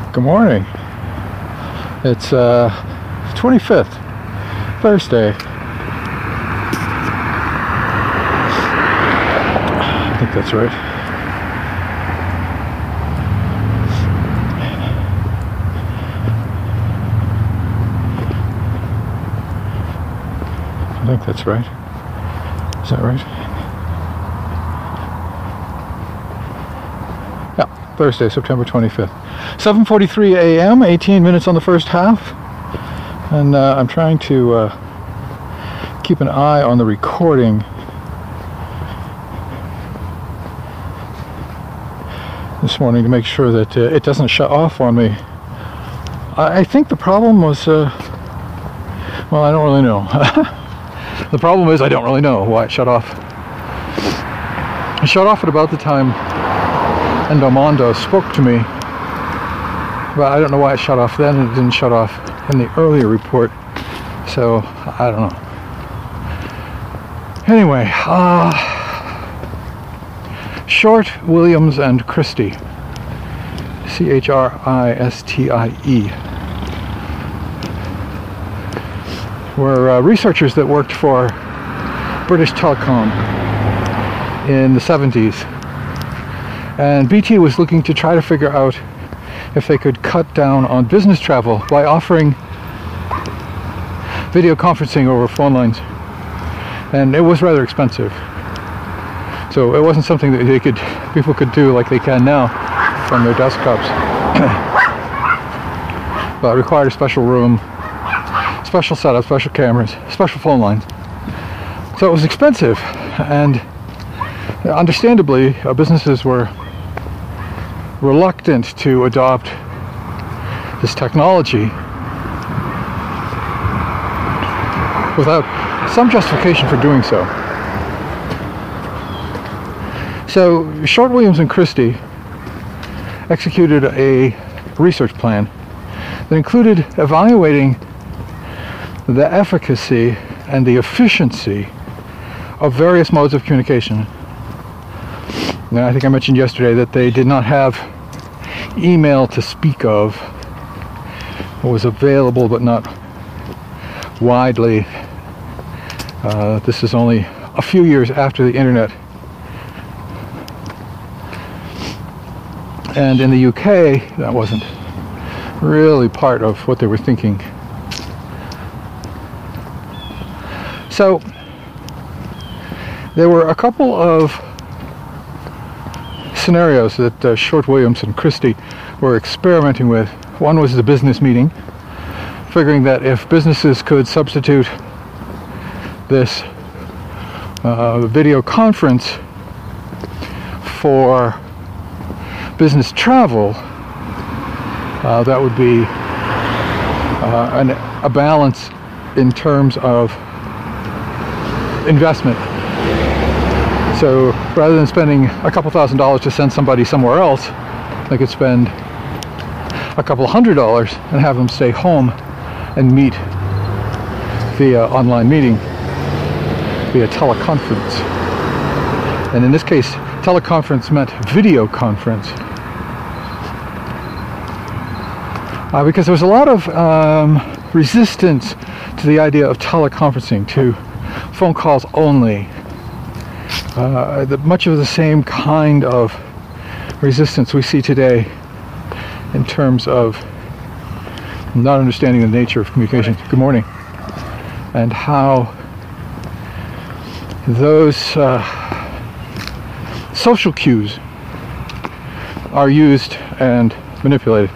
Good morning. It's 25th, Thursday. I think that's right. I think that's right. Is that right? Yeah, Thursday, September 25th. 7:43 a.m., 18 minutes on the first half. And I'm trying to keep an eye on the recording. This morning to make sure that it doesn't shut off on me. I think the problem was, well, I don't really know. The problem is I don't really know why it shut off. It shut off at about the time Endomondo spoke to me, but I don't know why it shut off then and it didn't shut off in the earlier report, so I don't know. Anyway, Short, Williams, and Christie, C-H-R-I-S-T-I-E, were researchers that worked for British Telecom in the 70s. And BT was looking to try to figure out if they could cut down on business travel by offering video conferencing over phone lines. And it was rather expensive. So it wasn't something that people could do like they can now from their desktops. But it required a special room, special setup, special cameras, special phone lines. So it was expensive, and understandably, businesses were reluctant to adopt this technology without some justification for doing so. So Short, Williams, and Christie executed a research plan that included evaluating the efficacy and the efficiency of various modes of communication. Now, I think I mentioned yesterday that they did not have email to speak of. It was available but not widely. This is only a few years after the internet. And in the UK, that wasn't really part of what they were thinking. So there were a couple of scenarios that Short, Williams, and Christie were experimenting with. One was the business meeting, figuring that if businesses could substitute this video conference for business travel, that would be a balance in terms of investment. So rather than spending a couple $1,000s to send somebody somewhere else, they could spend a couple $100 and have them stay home and meet via online meeting, via teleconference. And in this case, teleconference meant video conference. Because there was a lot of resistance to the idea of teleconferencing, to phone calls only. Much of the same kind of resistance we see today in terms of not understanding the nature of communication. Good morning. And how those social cues are used and manipulated.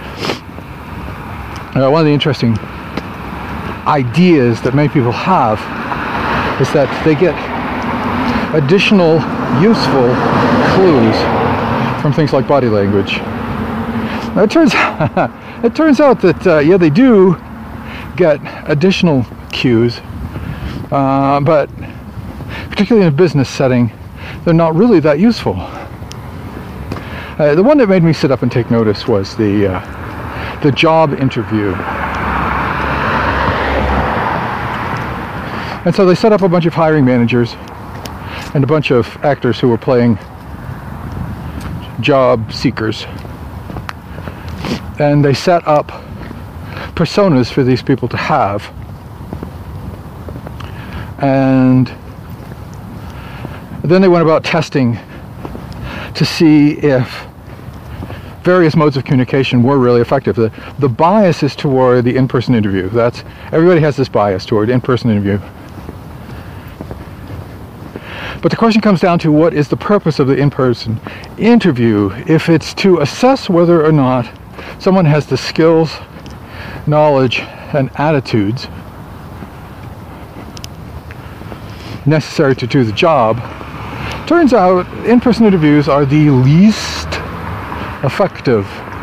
One of the interesting ideas that many people have is that they get additional useful clues from things like body language. Now, it turns out that yeah, they do get additional cues, but particularly in a business setting, they're not really that useful. The one that made me sit up and take notice was the job interview. And so they set up a bunch of hiring managers and a bunch of actors who were playing job seekers. and they set up personas for these people to have. And then they went about testing to see if various modes of communication were really effective. The bias is toward the in-person interview. Everybody has this bias toward in-person interview. But the question comes down to, what is the purpose of the in-person interview? If it's to assess whether or not someone has the skills, knowledge, and attitudes necessary to do the job, turns out in-person interviews are the least effective.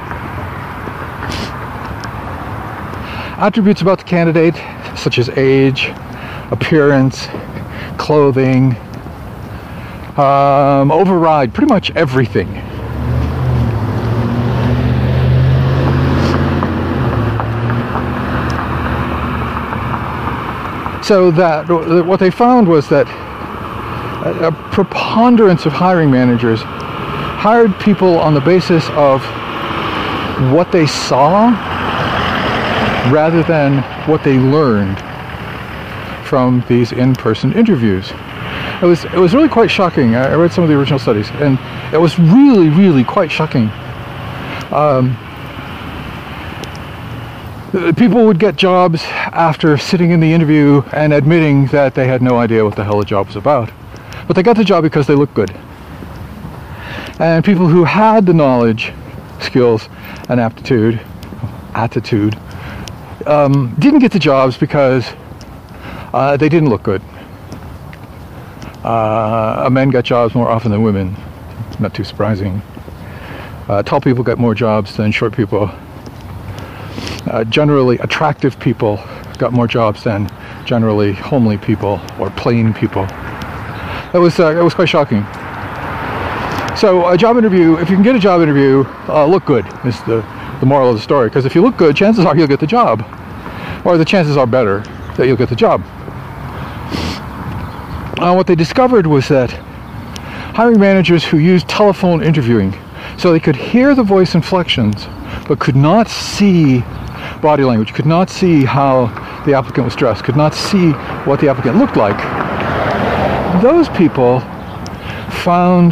Attributes about the candidate, such as age, appearance, clothing, override pretty much everything. So that what they found was that a preponderance of hiring managers hired people on the basis of what they saw rather than what they learned from these in-person interviews. It was really quite shocking. I read some of the original studies, and it was really, really quite shocking. People would get jobs after sitting in the interview and admitting that they had no idea what the hell the job was about. But they got the job because they looked good. And people who had the knowledge, skills, and attitude, didn't get the jobs because they didn't look good. Men got jobs more often than women. Not too surprising. Tall people got more jobs than short people. Generally attractive people got more jobs than generally homely people or plain people. It was quite shocking. So a job interview, if you can get a job interview, look good is the moral of the story. Because if you look good, chances are you'll get the job. Or the chances are better that you'll get the job. What they discovered was that hiring managers who used telephone interviewing, so they could hear the voice inflections, but could not see body language, could not see how the applicant was dressed, could not see what the applicant looked like, those people found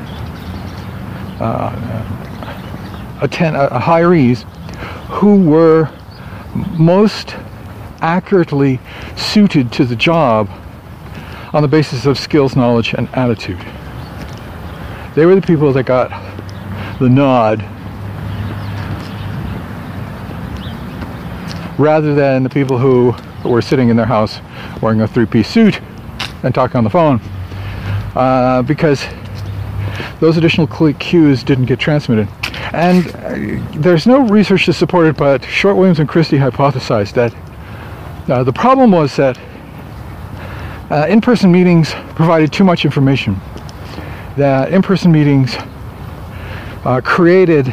hirees who were most accurately suited to the job on the basis of skills, knowledge, and attitude. They were the people that got the nod rather than the people who were sitting in their house wearing a three-piece suit and talking on the phone, because those additional cues didn't get transmitted. And there's no research to support it, but Short, Williams, and Christie hypothesized that the problem was that in-person meetings provided too much information. That in-person meetings created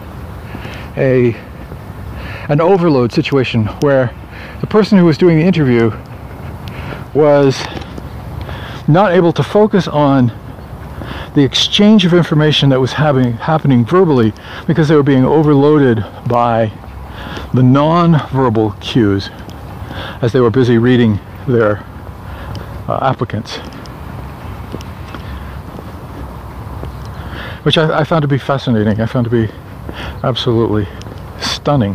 an overload situation where the person who was doing the interview was not able to focus on the exchange of information that was happening verbally, because they were being overloaded by the non-verbal cues as they were busy reading their applicants, which I found to be fascinating. I found to be absolutely stunning.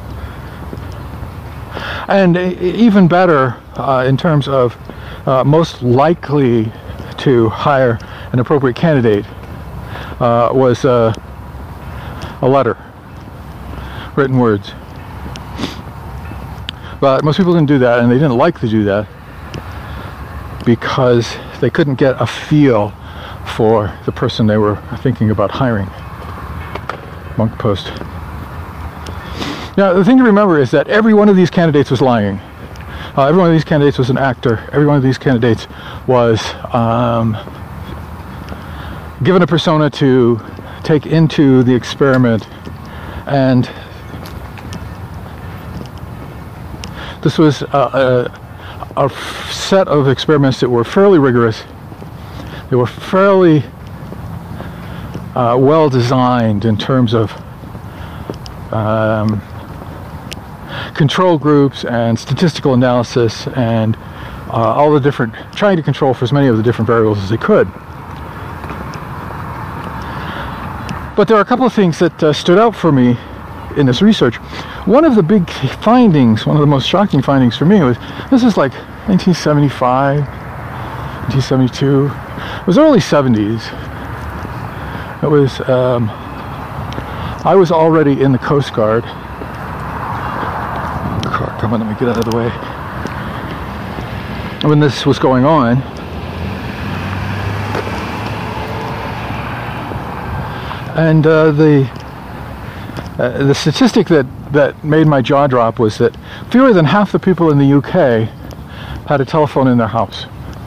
And even better, in terms of most likely to hire an appropriate candidate, was a letter, written words. But most people didn't do that, and they didn't like to do that because they couldn't get a feel for the person they were thinking about hiring. Monk Post. Now, the thing to remember is that every one of these candidates was lying. Every one of these candidates was an actor. Every one of these candidates was given a persona to take into the experiment, and this was a set of experiments that were fairly rigorous. They were fairly well designed in terms of control groups and statistical analysis and all the different, trying to control for as many of the different variables as they could. But there are a couple of things that stood out for me in this research. One of the big findings, one of the most shocking findings for me was, this is like 1975, 1972, it was early 70s. It was, I was already in the Coast Guard. Come on, let me get out of the way. When this was going on, and the statistic that made my jaw drop was that fewer than half the people in the UK had a telephone in their house.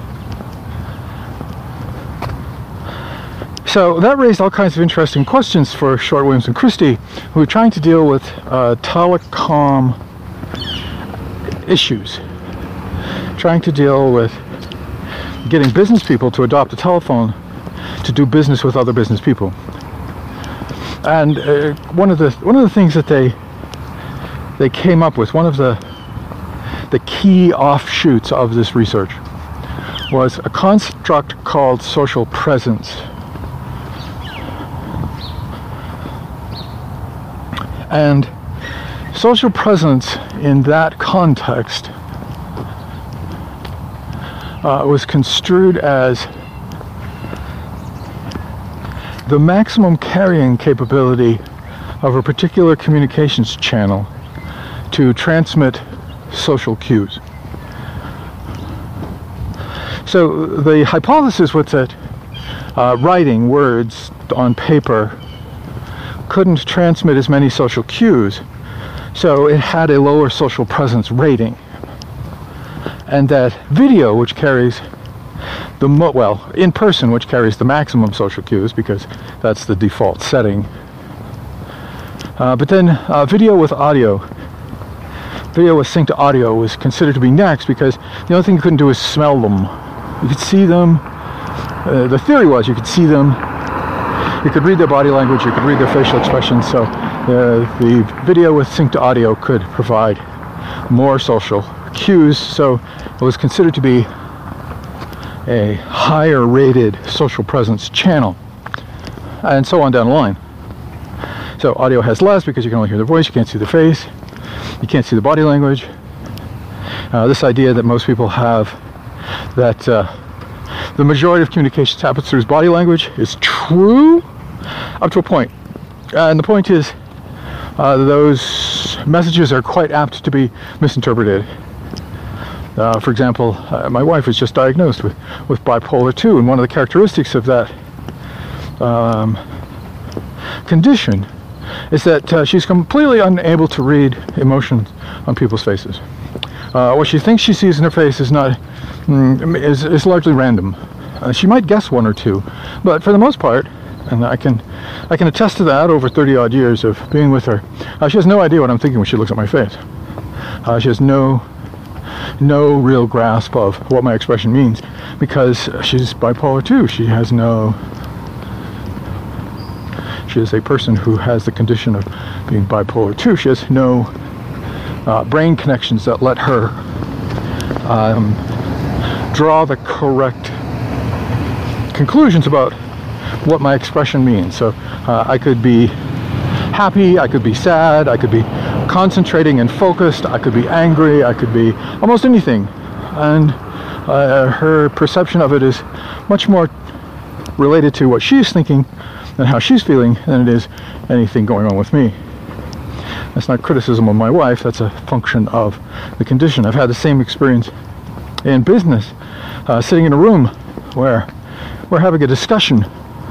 So that raised all kinds of interesting questions for Short, Williams, and Christie, who were trying to deal with telecom issues, trying to deal with getting business people to adopt a telephone to do business with other business people. And one of the things that they came up with, one of the key offshoots of this research, was a construct called social presence. And social presence in that context was construed as the maximum carrying capability of a particular communications channel to transmit social cues. So the hypothesis was that writing words on paper couldn't transmit as many social cues, so it had a lower social presence rating. And that video, which carries the in person, which carries the maximum social cues, because that's the default setting. But then video with audio, video with synced audio was considered to be next, because the only thing you couldn't do is smell them. You could see them. The theory was you could see them. You could read their body language, you could read their facial expressions, so the video with synced audio could provide more social cues, so it was considered to be a higher rated social presence channel, and so on down the line. So audio has less because you can only hear their voice, you can't see their face, you can't see the body language. This idea that most people have that the majority of communications happens through body language is true up to a point. And the point is those messages are quite apt to be misinterpreted. For example, my wife was just diagnosed with bipolar 2, and one of the characteristics of that condition is that she's completely unable to read emotions on people's faces. What she thinks she sees in her face is is largely random. She might guess one or two, but for the most part, and I can attest to that over 30 odd years of being with her, she has no idea what I'm thinking when she looks at my face. She has no real grasp of what my expression means, because she's bipolar 2. She is a person who has the condition of being bipolar 2. She has no brain connections that let her draw the correct conclusions about what my expression means. So I could be happy, I could be sad, I could be concentrating and focused, I could be angry, I could be almost anything. And her perception of it is much more related to what she's thinking and how she's feeling than it is anything going on with me. That's not criticism of my wife, that's a function of the condition. I've had the same experience in business, sitting in a room where we're having a discussion,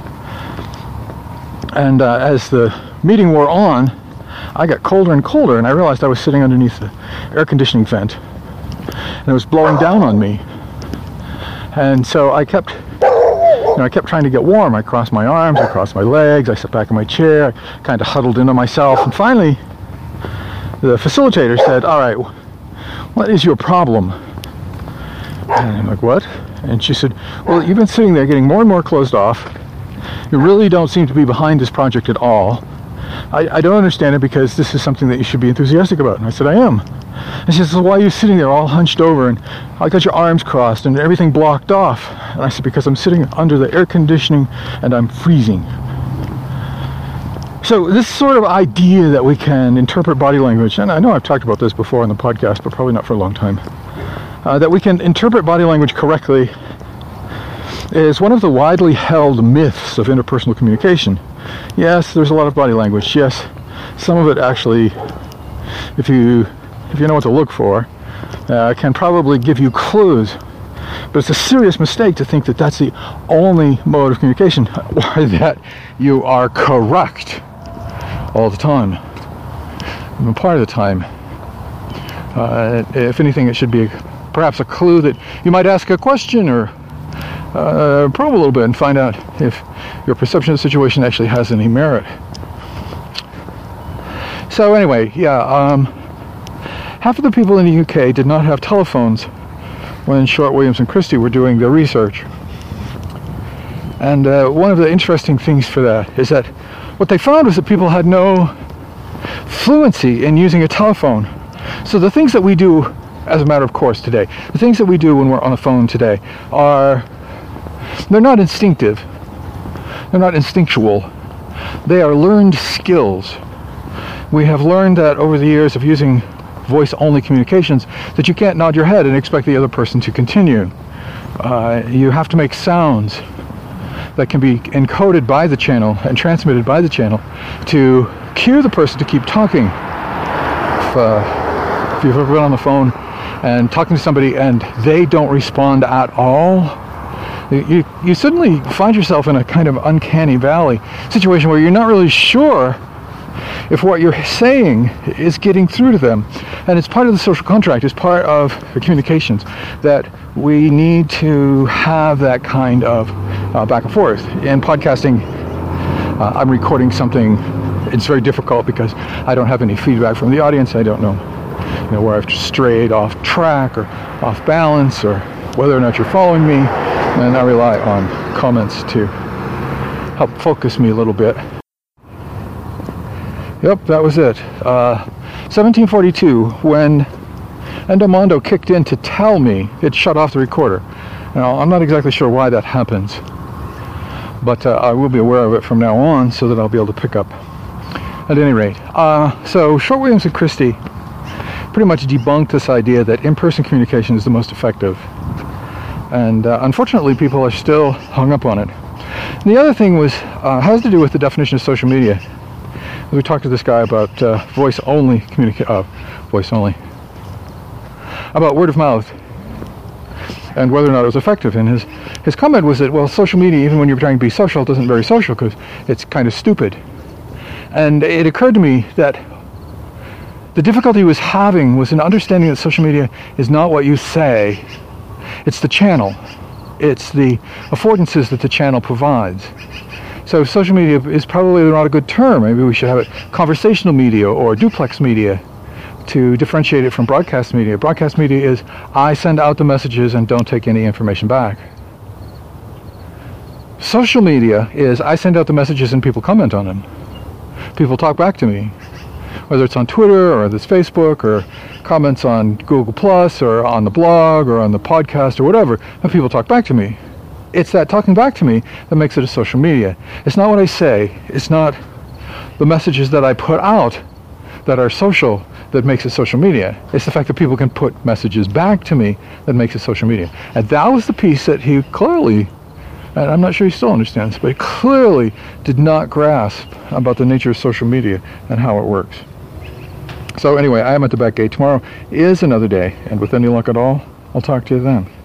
and as the meeting wore on, I got colder and colder, and I realized I was sitting underneath the air conditioning vent, and it was blowing down on me. And so I kept trying to get warm. I crossed my arms, I crossed my legs, I sat back in my chair, I kind of huddled into myself, and finally the facilitator said, "All right, what is your problem?" And I'm like, "What?" And she said, "Well, you've been sitting there getting more and more closed off. You really don't seem to be behind this project at all. I don't understand it because this is something that you should be enthusiastic about. And I said, I am. And she says, well, why are you sitting there all hunched over and I got your arms crossed and everything blocked off? And I said, because I'm sitting under the air conditioning and I'm freezing. So this sort of idea that we can interpret body language, and I know I've talked about this before on the podcast, but probably not for a long time, that we can interpret body language correctly is one of the widely held myths of interpersonal communication. Yes, there's a lot of body language. Yes, some of it actually, if you know what to look for, can probably give you clues. But it's a serious mistake to think that that's the only mode of communication, or that you are correct all the time. Even part of the time. If anything, it should be perhaps a clue that you might ask a question or probe a little bit and find out if your perception of the situation actually has any merit. So anyway, yeah, half of the people in the UK did not have telephones when Short, Williams, and Christie were doing their research. And one of the interesting things for that is that what they found was that people had no fluency in using a telephone. So the things that we do as a matter of course today, the things that we do when we're on the phone today they're not instinctive. They're not instinctual. They are learned skills. We have learned that over the years of using voice-only communications that you can't nod your head and expect the other person to continue. You have to make sounds that can be encoded by the channel and transmitted by the channel to cue the person to keep talking. If you've ever been on the phone and talking to somebody and they don't respond at all, you suddenly find yourself in a kind of uncanny valley situation where you're not really sure if what you're saying is getting through to them. And it's part of the social contract, it's part of the communications, that we need to have that kind of back and forth. In podcasting, I'm recording something. It's very difficult because I don't have any feedback from the audience. I don't know, where I've strayed off track or off balance or whether or not you're following me. And I rely on comments to help focus me a little bit. Yep, that was it. 1742, when Endomondo kicked in to tell me it shut off the recorder. Now, I'm not exactly sure why that happens, but I will be aware of it from now on so that I'll be able to pick up. At any rate, so Short, Williams, and Christie pretty much debunked this idea that in-person communication is the most effective. And unfortunately, people are still hung up on it. And the other thing has to do with the definition of social media. We talked to this guy about voice-only about word of mouth and whether or not it was effective. And his comment was that, well, social media, even when you're trying to be social, isn't very social because it's kind of stupid. And it occurred to me that the difficulty he was having was in understanding that social media is not what you say. It's the channel. It's the affordances that the channel provides. So social media is probably not a good term. Maybe we should have it conversational media or duplex media to differentiate it from broadcast media. Broadcast media is I send out the messages and don't take any information back. Social media is I send out the messages and people comment on them. People talk back to me. Whether it's on Twitter or this Facebook or comments on Google Plus or on the blog or on the podcast or whatever, and people talk back to me. It's that talking back to me that makes it a social media. It's not what I say. It's not the messages that I put out that are social that makes it social media. It's the fact that people can put messages back to me that makes it social media. And that was the piece that he clearly, and I'm not sure he still understands, but he clearly did not grasp about the nature of social media and how it works. So anyway, I am at the back gate. Tomorrow is another day, and with any luck at all, I'll talk to you then.